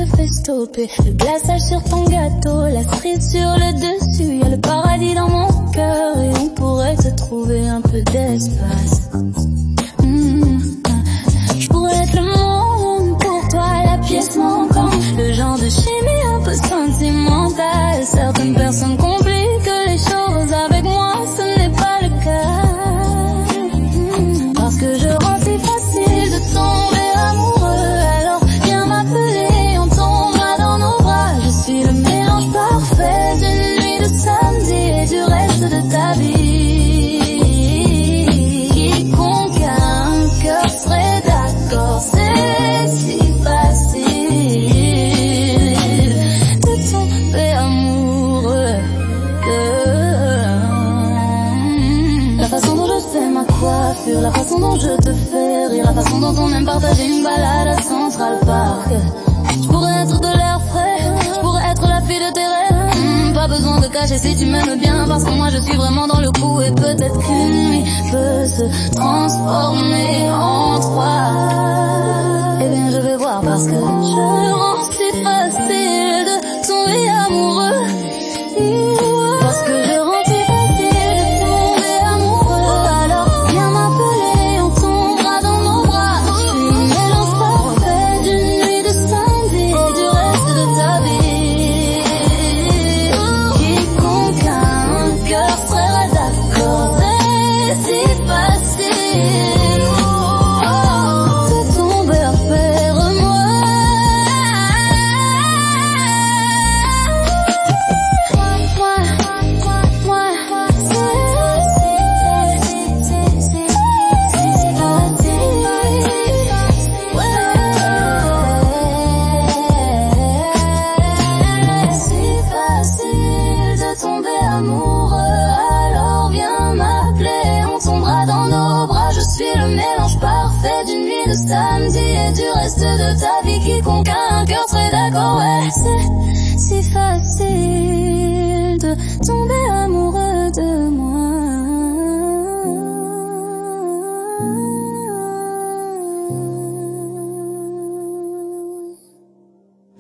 te fait stopper. Le glaçage sur ton gâteau, la cerise sur le dessus. Y'a le paradis dans mon cœur et on pourrait se trouver un peu d'espace. Je pourrais être le monde pour toi, la pièce manquante. Le genre de chimie un peu sentimentale. Certaines personnes compliquent les choses, avec moi ce n'est pas le cas. Parce que je rends si facile de tomber amoureux. Alors viens m'appeler, on tombera dans nos bras. Je suis le mélange parfait d'une nuit de samedi et du reste de ta vie. Quiconque a un cœur serait d'accord, c'est si facile de tomber amoureux. La façon dont je fais ma coiffure, la façon dont je te fais rire, la façon dont on aime partager une balade à Central Park. Je pourrais être de l'air frais, je pourrais être la fille de tes rêves. Pas besoin de cacher si tu m'aimes bien, parce que moi je suis vraiment dans le coup. Et peut-être qu'une nuit peut se transformer en toi. Eh bien je vais voir, parce que je rends si facile de tomber amoureux. Parce que je rends si facile de tomber amoureux. Alors viens m'appeler, on tombera dans nos bras. Je suis le mélange parfait d'une nuit de samedi et du reste de ta vie. Quiconque a un cœur serait d'accord, c'est si facile de tomber vers moi. C'est facile de tomber amoureux. Alors viens m'appeler, on tombera dans nos bras. Je suis le mélange parfait d'une nuit de samedi et du reste de ta vie. Quiconque a un cœur serait d'accord, ouais, c'est si facile.